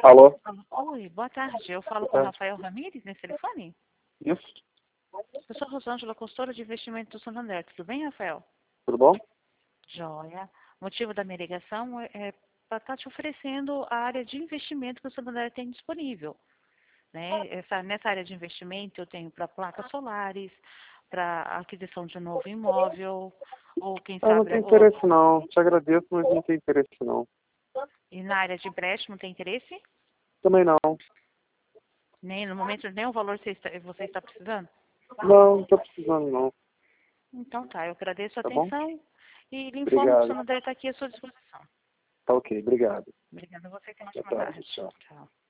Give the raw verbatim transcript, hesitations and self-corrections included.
Alô? Oi, boa tarde. Eu falo com o Rafael Ramírez nesse telefone? Isso? Eu sou Rosângela, consultora de investimento do Santander. Tudo bem, Rafael? Tudo bom? Joia. O motivo da minha ligação é, é para estar te oferecendo a área de investimento que o Santander tem disponível. Né? Essa, nessa área de investimento eu tenho para placas solares, para aquisição de um novo imóvel, ou quem Ah, não sabe... tem Ou, interesse não. Te agradeço, mas não tem interesse não. e na área de empréstimo tem interesse? Também não. Nem no momento, nem o valor você está, você está precisando? Não, não tô precisando não. Então tá, eu agradeço a Tá bom? atenção e lhe informo que o Obrigado. Santander está aqui à sua disposição. Tá ok, obrigado. Obrigada a você, que uma Boa ótima tarde, tarde. tchau. Tchau.